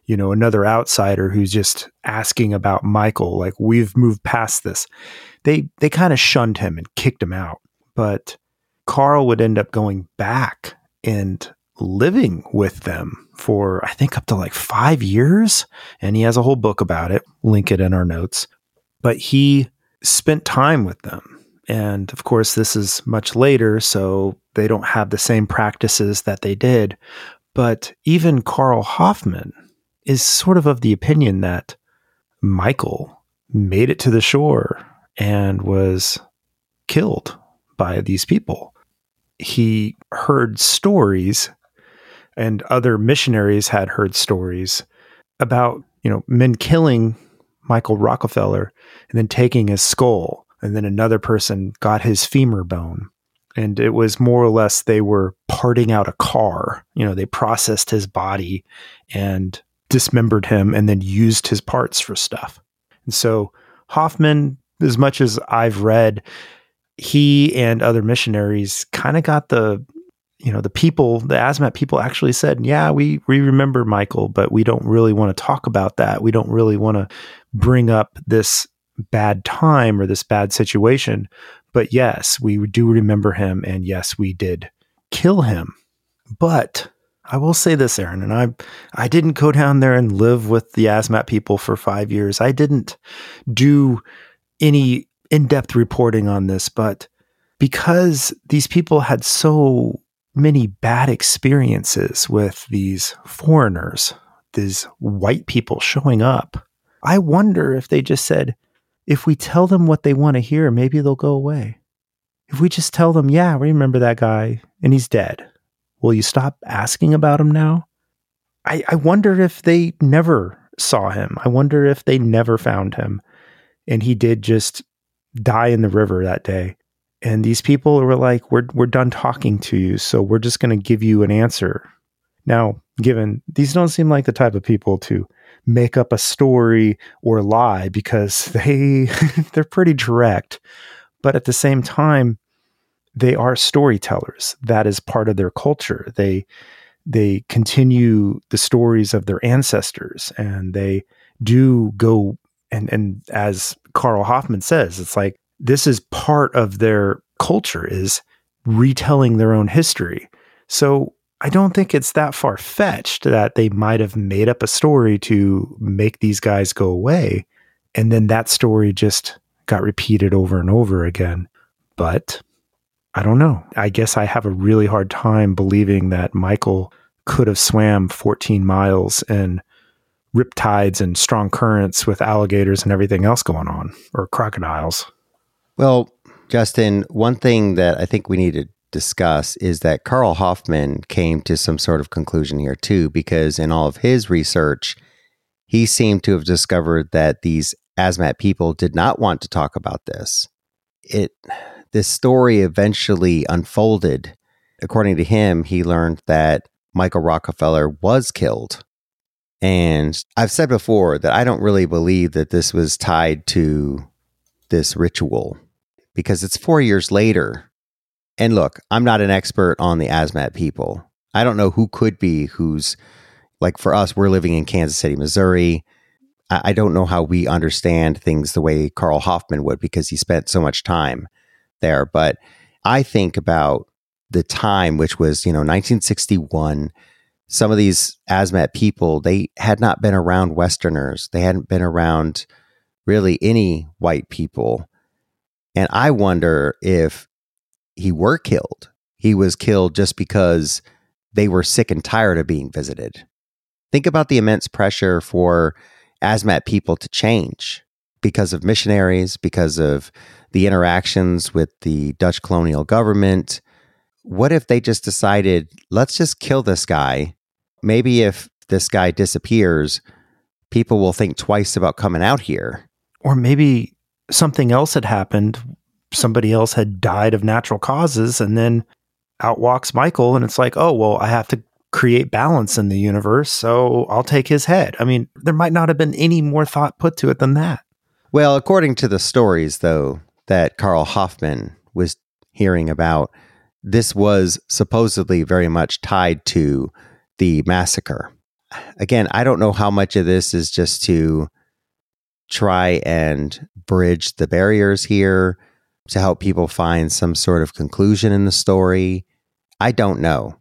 outsider who's just asking about Michael, like we've moved past this, they kind of shunned him and kicked him out. But Carl would end up going back and living with them for, I think, up to like 5 years. And he has a whole book about it. Link it in our notes. But he spent time with them. And of course, this is much later, so they don't have the same practices that they did. But even Carl Hoffman is sort of the opinion that Michael made it to the shore and was killed by these people. He heard stories, and other missionaries had heard stories about, men killing Michael Rockefeller and then taking his skull, and then another person got his femur bone. And it was more or less they were parting out a car. They processed his body and dismembered him and then used his parts for stuff. And so Hoffman, as much as I've read, he and other missionaries kind of got the people, the Asmat people actually said, yeah, we remember Michael, but we don't really want to talk about that. We don't really want to bring up this bad time or this bad situation. But yes, we do remember him. And yes, we did kill him. But I will say this, Aaron, and I didn't go down there and live with the Asmat people for 5 years. I didn't do any in-depth reporting on this, but because these people had so many bad experiences with these foreigners, these white people showing up, I wonder if they just said, if we tell them what they want to hear, maybe they'll go away. If we just tell them, yeah, we remember that guy and he's dead, will you stop asking about him now? I wonder if they never saw him. I wonder if they never found him and he did just die in the river that day. And these people were like, we're done talking to you, so we're just going to give you an answer. Now, given these don't seem like the type of people to make up a story or lie, because they're pretty direct, but at the same time, they are storytellers. That is part of their culture. They continue the stories of their ancestors, and they do go and as Carl Hoffman says, it's like this is part of their culture, is retelling their own history. So I don't think it's that far-fetched that they might have made up a story to make these guys go away, and then that story just got repeated over and over again. But I don't know. I guess I have a really hard time believing that Michael could have swam 14 miles in riptides and strong currents with alligators and everything else going on, or crocodiles. Well, Justin, one thing that I think we need to discuss is that Carl Hoffman came to some sort of conclusion here too, because in all of his research, he seemed to have discovered that these Asmat people did not want to talk about this. This story eventually unfolded. According to him, he learned that Michael Rockefeller was killed. And I've said before that I don't really believe that this was tied to this ritual, because it's 4 years later. And look, I'm not an expert on the Asmat people. I don't know who could be, who's like, for us, we're living in Kansas City, Missouri. I don't know how we understand things the way Carl Hoffman would, because he spent so much time there. But I think about the time, which was, 1961. Some of these Asmat people, they had not been around Westerners. They hadn't been around really any white people. And I wonder if he were killed. He was killed just because they were sick and tired of being visited. Think about the immense pressure for Asmat people to change because of missionaries, because of the interactions with the Dutch colonial government. What if they just decided, let's just kill this guy? Maybe if this guy disappears, people will think twice about coming out here. Or maybe something else had happened. Somebody else had died of natural causes, and then out walks Michael, and it's like, oh, well, I have to create balance in the universe, so I'll take his head. I mean, there might not have been any more thought put to it than that. Well, according to the stories, though, that Carl Hoffman was hearing about, this was supposedly very much tied to the massacre. Again, I don't know how much of this is just to try and bridge the barriers here, to help people find some sort of conclusion in the story. I don't know.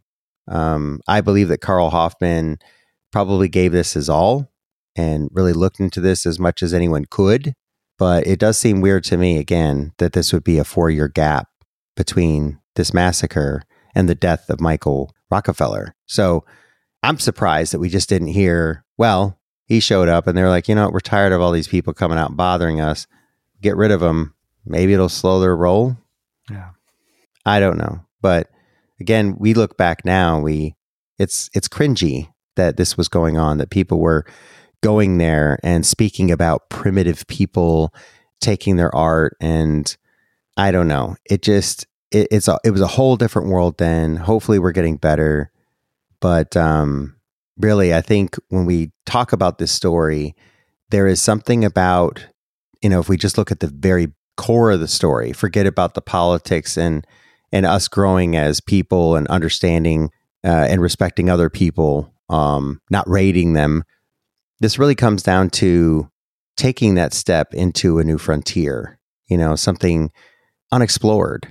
I believe that Carl Hoffman probably gave this his all and really looked into this as much as anyone could. But it does seem weird to me, again, that this would be a 4-year gap between this massacre and the death of Michael Rockefeller. So I'm surprised that we just didn't hear, well, he showed up and they're like, we're tired of all these people coming out and bothering us. Get rid of them. Maybe it'll slow their roll. Yeah. I don't know. But again, we look back now, it's cringy that this was going on, that people were going there and speaking about primitive people taking their art. And I don't know. It was a whole different world then. Hopefully we're getting better. But really, I think when we talk about this story, there is something about, if we just look at the very core of the story, forget about the politics and us growing as people and understanding and respecting other people, not rating them. This really comes down to taking that step into a new frontier, something unexplored,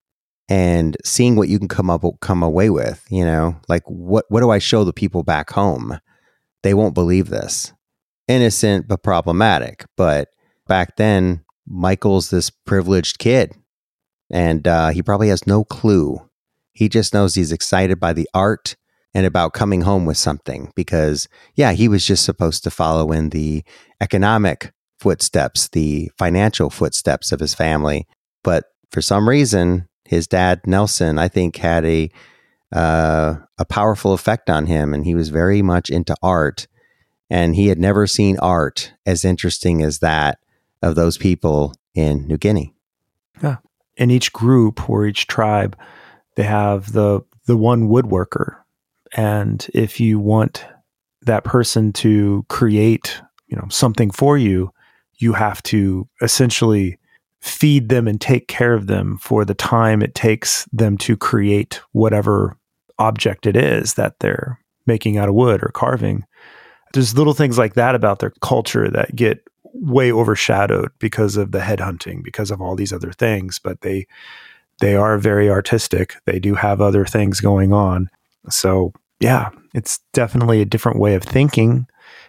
and seeing what you can come away with, like what do I show the people back home? They won't believe this. Innocent, but problematic. But back then, Michael's this privileged kid, and he probably has no clue. He just knows he's excited by the art and about coming home with something because, he was just supposed to follow in the economic footsteps, the financial footsteps of his family. But for some reason, his dad, Nelson, I think, had a powerful effect on him, and he was very much into art. And he had never seen art as interesting as that of those people in New Guinea. Yeah. In each group or each tribe, they have the one woodworker. And if you want that person to create, something for you, you have to essentially feed them and take care of them for the time it takes them to create whatever object it is that they're making out of wood or carving. There's little things like that about their culture that get way overshadowed because of the headhunting, because of all these other things, but they are very artistic. They do have other things going on. So yeah, it's definitely a different way of thinking.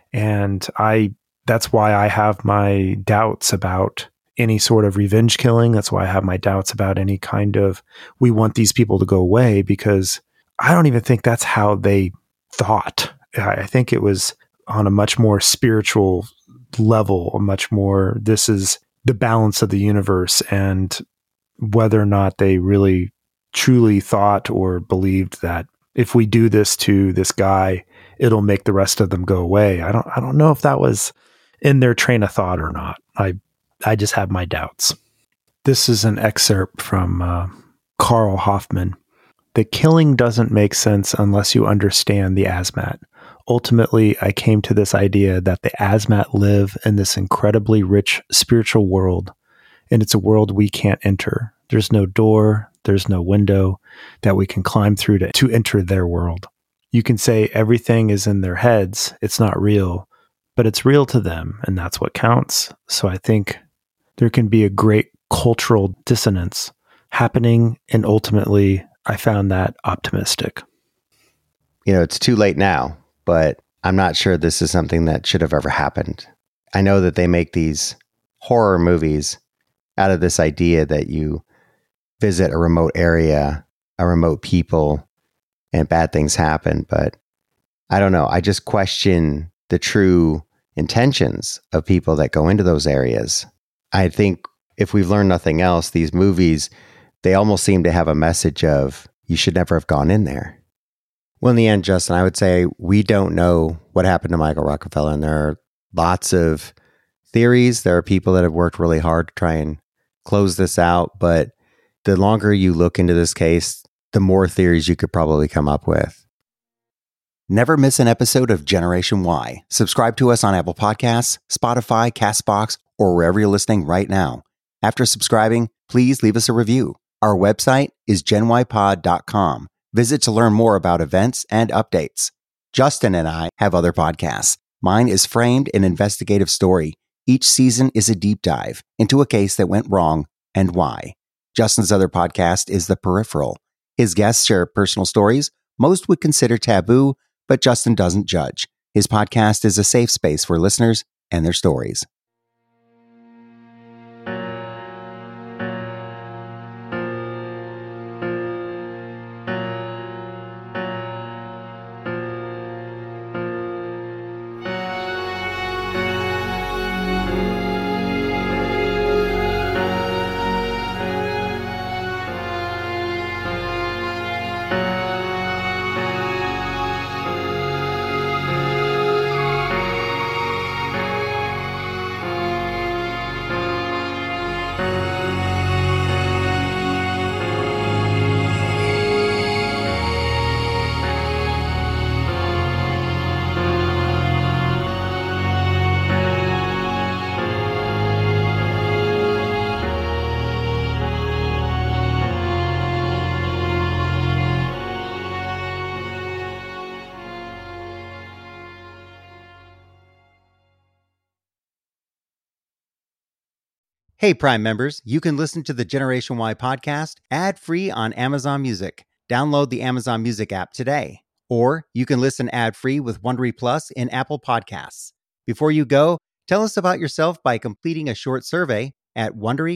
And that's why I have my doubts about any sort of revenge killing. That's why I have my doubts about any kind of, we want these people to go away, because I don't even think that's how they thought. I think it was on a much more spiritual level, a much more, this is the balance of the universe, and whether or not they really truly thought or believed that if we do this to this guy, it'll make the rest of them go away. I don't know if that was in their train of thought or not. I just have my doubts. This is an excerpt from Carl Hoffman. The killing doesn't make sense unless you understand the Asmat. Ultimately, I came to this idea that the Asmat live in this incredibly rich spiritual world, and it's a world we can't enter. There's no door, there's no window that we can climb through to enter their world. You can say everything is in their heads, it's not real, but it's real to them, and that's what counts. So I think there can be a great cultural dissonance happening, and ultimately, I found that optimistic. It's too late now, but I'm not sure this is something that should have ever happened. I know that they make these horror movies out of this idea that you visit a remote area, a remote people, and bad things happen. But I don't know. I just question the true intentions of people that go into those areas. I think if we've learned nothing else, these movies, they almost seem to have a message of you should never have gone in there. Well, in the end, Justin, I would say we don't know what happened to Michael Rockefeller, and there are lots of theories. There are people that have worked really hard to try and close this out, but the longer you look into this case, the more theories you could probably come up with. Never miss an episode of Generation Why. Subscribe to us on Apple Podcasts, Spotify, CastBox, or wherever you're listening right now. After subscribing, please leave us a review. Our website is genypod.com. Visit to learn more about events and updates. Justin and I have other podcasts. Mine is Framed, an investigative story. Each season is a deep dive into a case that went wrong and why. Justin's other podcast is The Peripheral. His guests share personal stories most would consider taboo, but Justin doesn't judge. His podcast is a safe space for listeners and their stories. Hey, Prime members, you can listen to the Generation Y podcast ad-free on Amazon Music. Download the Amazon Music app today. Or you can listen ad-free with Wondery Plus in Apple Podcasts. Before you go, tell us about yourself by completing a short survey at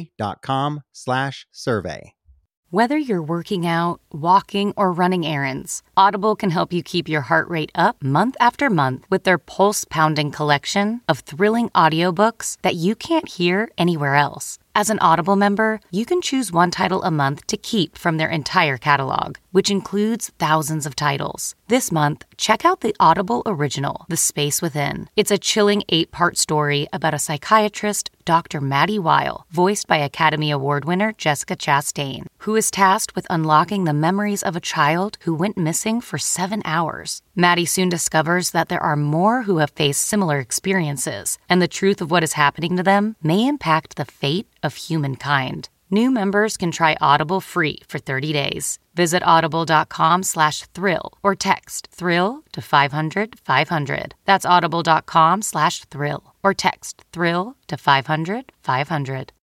Wondery.com/survey. Whether you're working out, walking, or running errands, Audible can help you keep your heart rate up month after month with their pulse-pounding collection of thrilling audiobooks that you can't hear anywhere else. As an Audible member, you can choose one title a month to keep from their entire catalog, which includes thousands of titles. This month, check out the Audible original, The Space Within. It's a chilling 8-part story about a psychiatrist, Dr. Maddie Weil, voiced by Academy Award winner Jessica Chastain, who is tasked with unlocking the memories of a child who went missing for 7 hours. Maddie soon discovers that there are more who have faced similar experiences, and the truth of what is happening to them may impact the fate of humankind. New members can try Audible free for 30 days. Visit audible.com/thrill or text thrill to 500-500. That's audible.com/thrill or text thrill to 500-500.